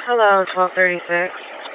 Hello, 1236.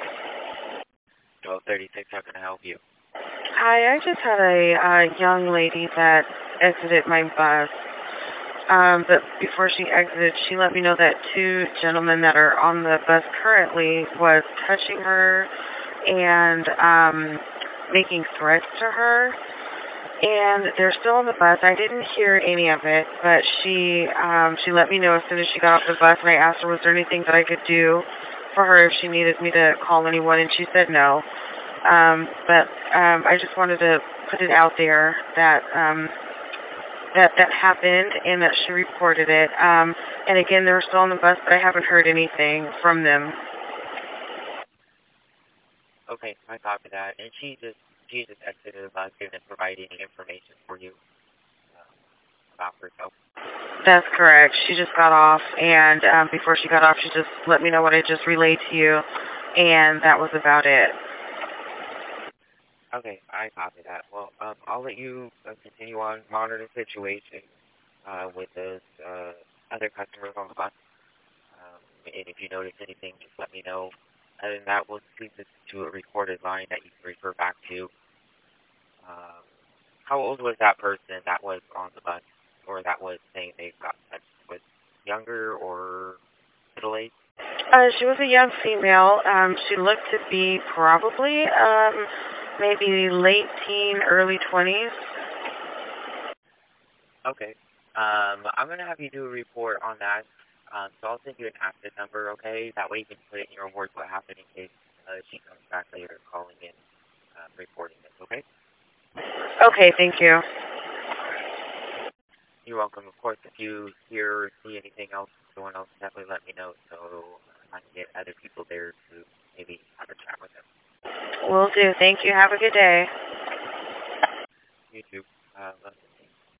1236, how can I help you? Hi, I just had a young lady that exited my bus. But before she exited, she let me know that two gentlemen that are on the bus currently was touching her and making threats to her. And they're still on the bus. I didn't hear any of it, but she let me know as soon as she got off the bus, and I asked her, was there anything that I could do for her if she needed me to call anyone, and she said no. But I just wanted to put it out there that that happened and that she reported it. And again, they're still on the bus, but I haven't heard anything from them. Okay, I copy that. And she just exited the bus, didn't provide any information for you about herself. That's correct. She just got off, and before she got off, she just let me know what I just relayed to you, and that was about it. Okay, I copy that. Well, I'll let you continue on, monitor the situation with those other customers on the bus. And if you notice anything, just let me know. Other than that, we'll speak this to a recorded line that you can refer back to. How old was that person that was on the bus, or that was saying they got touched? Was younger or middle age? She was a young female. She looked to be probably maybe late teen, early 20s. Okay. I'm going to have you do a report on that. So I'll send you an active number, okay? That way you can put it in your reports what happened in case she comes back later calling in, reporting this, okay? Okay, thank you. You're welcome. Of course, if you hear or see anything else going on, definitely let me know so I can get other people there to maybe have a chat with them. Will do. Thank you. Have a good day. You too.